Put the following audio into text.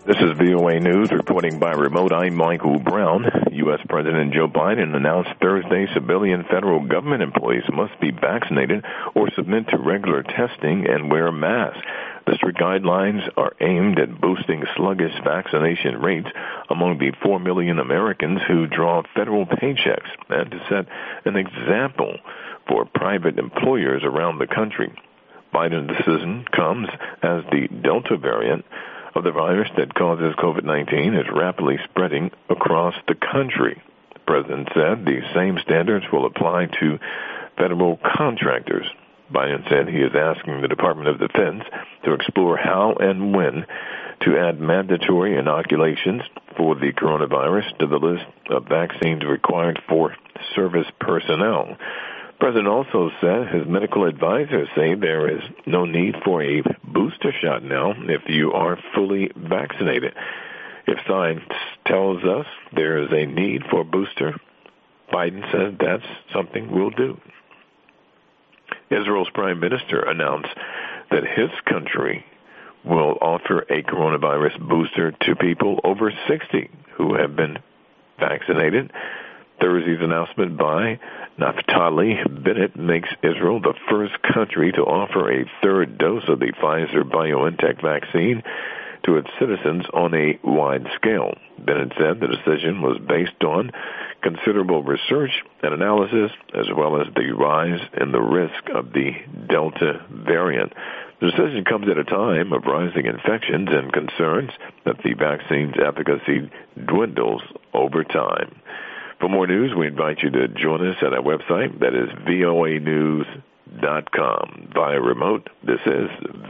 This is VOA News reporting by remote. I'm Michael Brown. U.S. President Joe Biden announced Thursday civilian federal government employees must be vaccinated or submit to regular testing and wear masks. The strict guidelines are aimed at boosting sluggish vaccination rates among the 4 million Americans who draw federal paychecks and to set an example for private employers around the country. Biden's decision comes as the Delta variant of the virus that causes COVID-19 is rapidly spreading across the country. The president said the same standards will apply to federal contractors. Biden said he is asking the Department of Defense to explore how and when to add mandatory inoculations for the coronavirus to the list of vaccines required for service personnel. The president also said his medical advisors say there is no need for a booster shot now if you are fully vaccinated. If science tells us there is a need for a booster, Biden says that's something we'll do. Israel's prime minister announced that his country will offer a coronavirus booster to people over 60 who have been vaccinated. Thursday's announcement by Naftali Bennett makes Israel the first country to offer a third dose of the Pfizer-BioNTech vaccine to its citizens on a wide scale. Bennett said the decision was based on considerable research and analysis, as well as the rise in the risk of the Delta variant. The decision comes at a time of rising infections and concerns that the vaccine's efficacy dwindles over time. For more news, we invite you to join us at our website, that is voanews.com. Via remote, this is